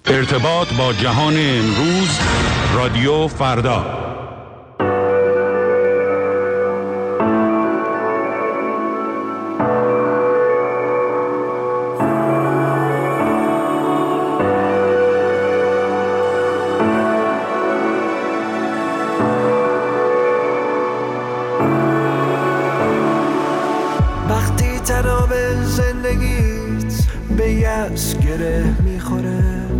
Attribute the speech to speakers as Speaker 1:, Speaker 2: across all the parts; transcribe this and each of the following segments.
Speaker 1: ارتباط با جهان امروز، رادیو فردا.
Speaker 2: وقتی تناب زندگیت به یأس گره میخوره،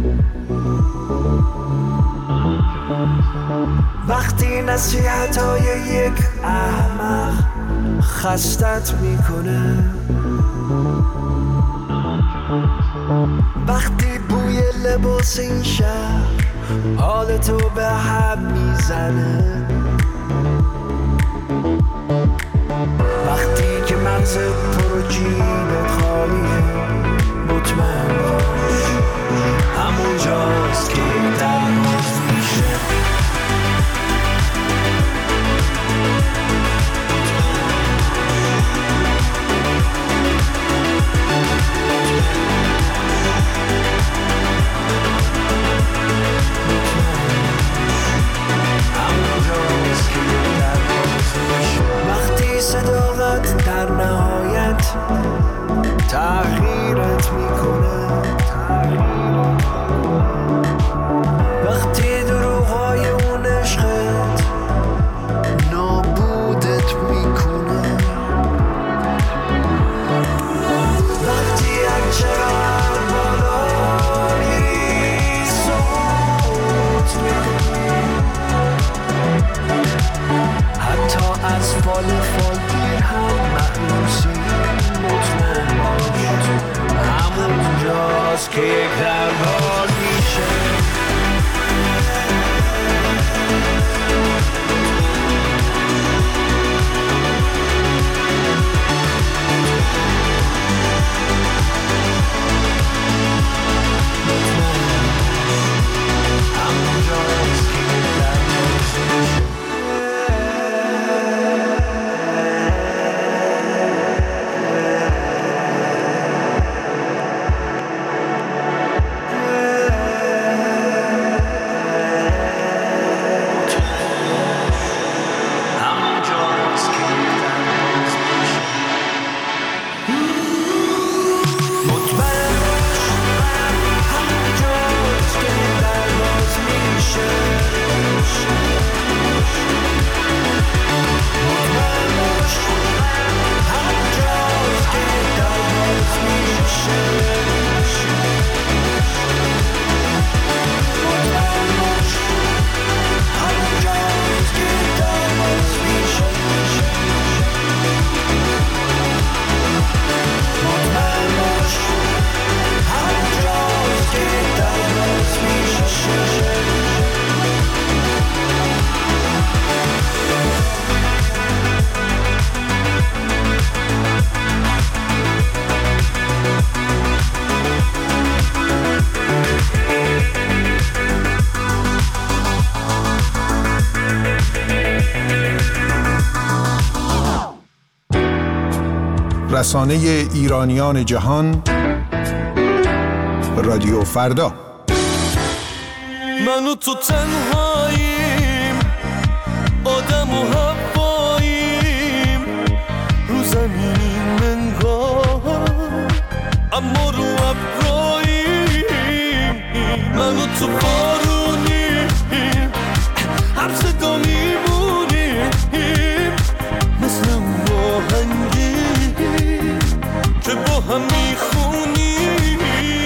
Speaker 2: وقتی نصیحت‌های یک احمق خستت میکنه، وقتی بوی لباس این شهر حالتو به هم میزنه، وقتی که مغزت پر و جیبت خالیه، مطمئن باش همونجاست که درماز میشه. وقتی صداقت در نهایت تغییرت میکنه، وقتی دروغای اون عشقت نابودت میکنه، وقتی هرچقدر بالا میری سقوط میکنی، حتی از فال دیر هم مأنوسی، مطمئن باش همونجاست که یک دربار میشه.
Speaker 3: رسانه ایرانیان جهان، رادیو فردا.
Speaker 4: من و تو تنهاییم، آدم و هواییم، رو زمینیم انگار اما رو ابراییم. من و تو بارونیم، هر صدا میمونیم، مثل اون آهنگی که با هم میخونیم.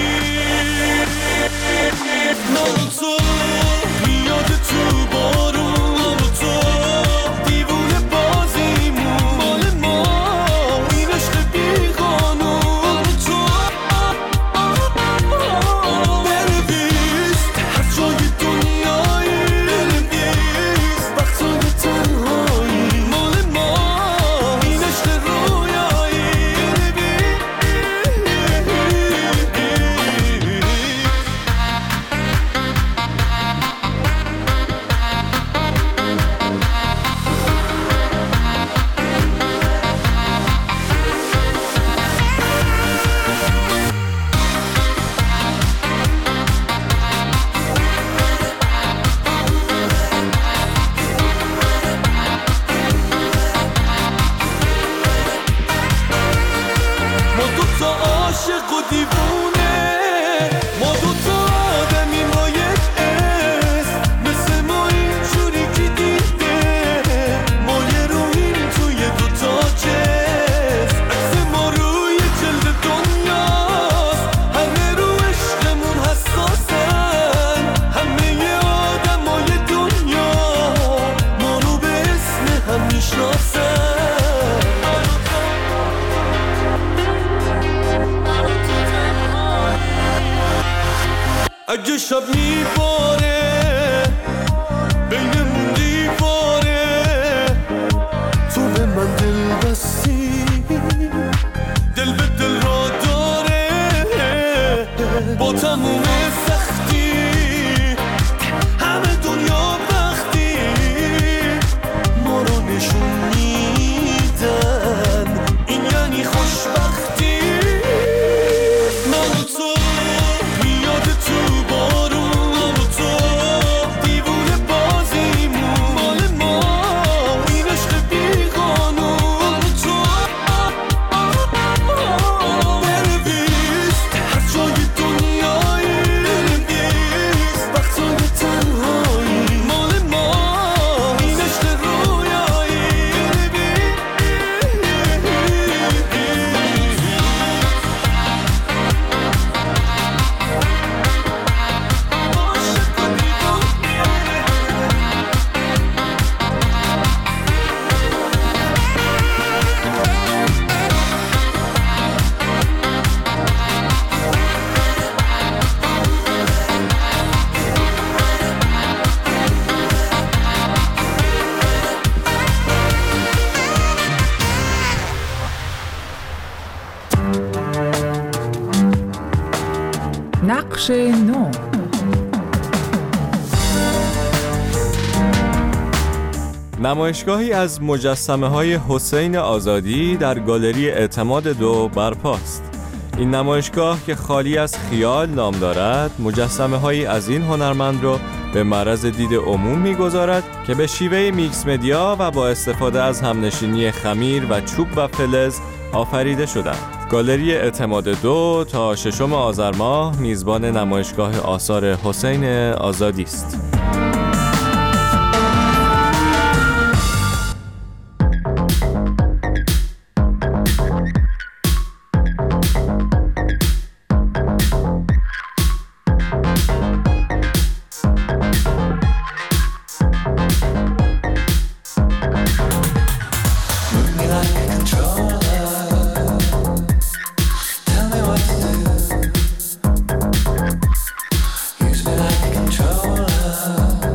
Speaker 4: من و تو میاد تو بارون، من و تو دیوونه بازیمون، مال ما این عشق بی قانون. من و تو بنویس حرف اگه شب میباره بینمون دیواره، تو به من دل بستی، دل به دل را داره، با تموم سختی همه دنیا وقتی ما رو نشون میدن، این یعنی خوشبختی. من و تو میاد تو بارون، و تو دیوونه بازیمون، مال ما این عشق بیقانون. تو بنویس هر جای دنیایی، بنویس وقتای تنهایی، مال ما این عشق رویایی.
Speaker 5: نقش نو.
Speaker 6: نمایشگاهی از مجسمه‌های حسین آزادی در گالری اعتماد 2 برپاست. این نمایشگاه که خالی از خیال نام دارد، مجسمه‌هایی از این هنرمند را به معرض دید عموم می‌گذارد که به شیوه میکس مدیا و با استفاده از همنشینی خمیر و چوب و فلز آفریده شدند. گالری اعتماد 2 تا 6 آذر ماه میزبان نمایشگاه آثار حسین آزادی است.
Speaker 2: Use me like a controller.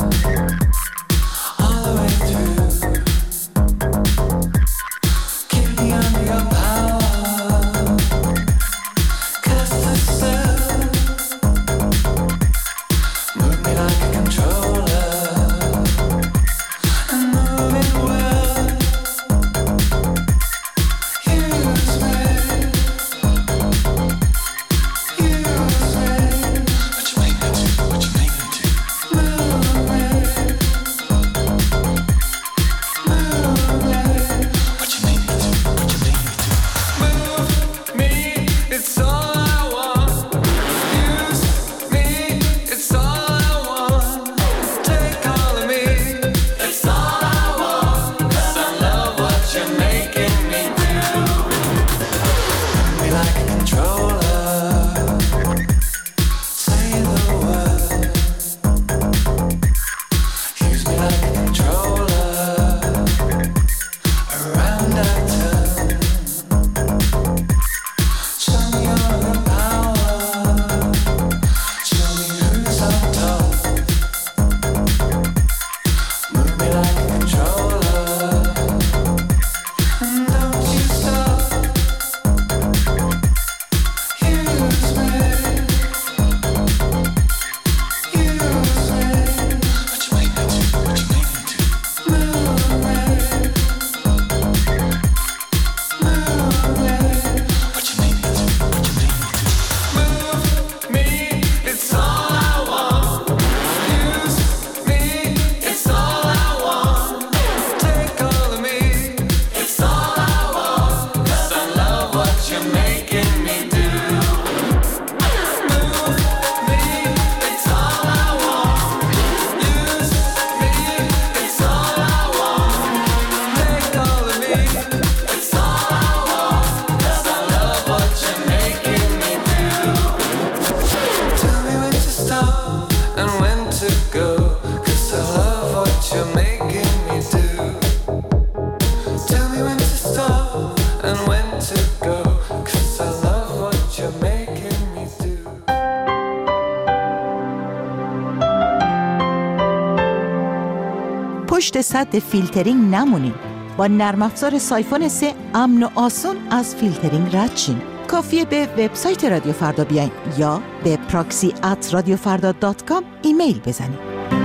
Speaker 5: پشت سد فیلترینگ نمونین. با نرم افزار سایفون 3 امن و آسون از فیلترینگ رد شین. کافیه به وبسایت رادیو فردا بیاین یا به proxy@radiofarda.com ایمیل بزنین.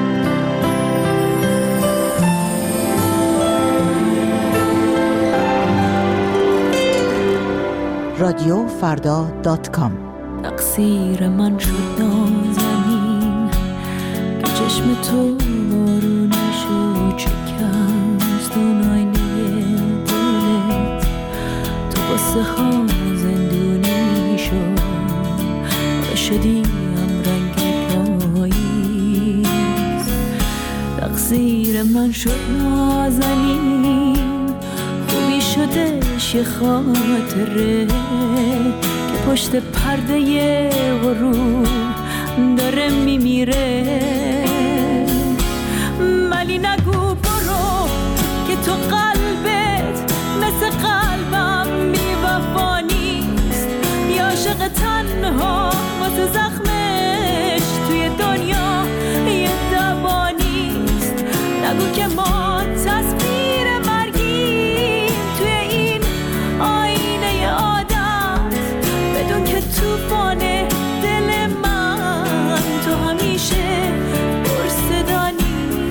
Speaker 5: radiofarda.com.
Speaker 7: تقصیر من شد نازنین که چشم تو بارونشو شکست، اون آینه دلت تو قصه ها زندونی شد و شدی هم رنگ پاییز. تقصیر من شد نازنین، خوبی شدش یه خاطره که پشت پرده غرور داره میمیره. ولی نگو برو که تو قلبت مثل قلبم بی‌وفا نیست، بی عاشق تنها واسه زخمش توی دنیا یه دوا نیست. نگو که ما تصویر مرگیم توی این آینه عادت، بدون که توفان دل من تو همیشه پرصدانی.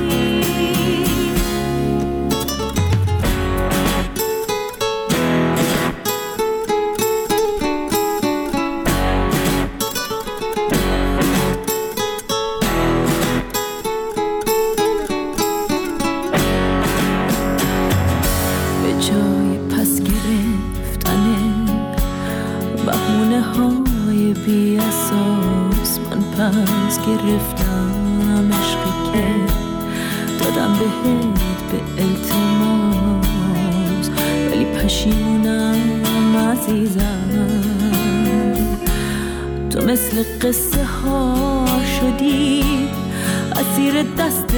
Speaker 7: به جای پس گرفتنه بهونه های بی اساس، من پس گرفتم عشقی که دادم بهت به التماس، ولی پشیمونم عزیزم. تو مثل قصه ها شدی اسیر دست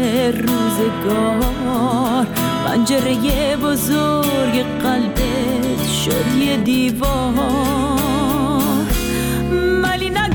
Speaker 7: روزگار، پنجره بزرگ قلبت شد یه دیوار. ولی